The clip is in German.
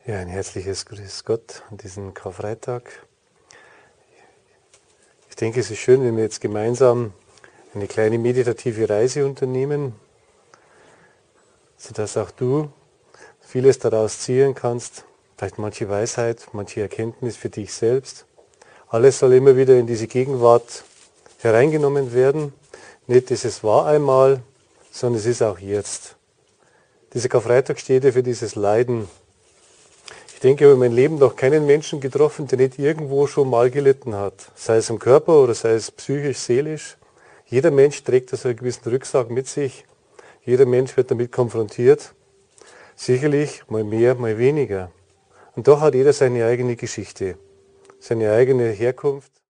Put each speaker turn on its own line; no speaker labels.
Ja, ein herzliches Grüß Gott an diesem Karfreitag. Ich denke, es ist schön, wenn wir jetzt gemeinsam eine kleine meditative Reise unternehmen, sodass auch du vieles daraus ziehen kannst, vielleicht manche Weisheit, manche Erkenntnis für dich selbst. Alles soll immer wieder in diese Gegenwart hereingenommen werden. Nicht dieses war einmal, sondern es ist auch jetzt. Dieser Karfreitag steht ja für dieses Leiden. Ich denke, ich habe in meinem Leben noch keinen Menschen getroffen, der nicht irgendwo schon mal gelitten hat. Sei es im Körper oder sei es psychisch, seelisch. Jeder Mensch trägt also einen gewissen Rucksack mit sich. Jeder Mensch wird damit konfrontiert. Sicherlich mal mehr, mal weniger. Und doch hat jeder seine eigene Geschichte, seine eigene Herkunft.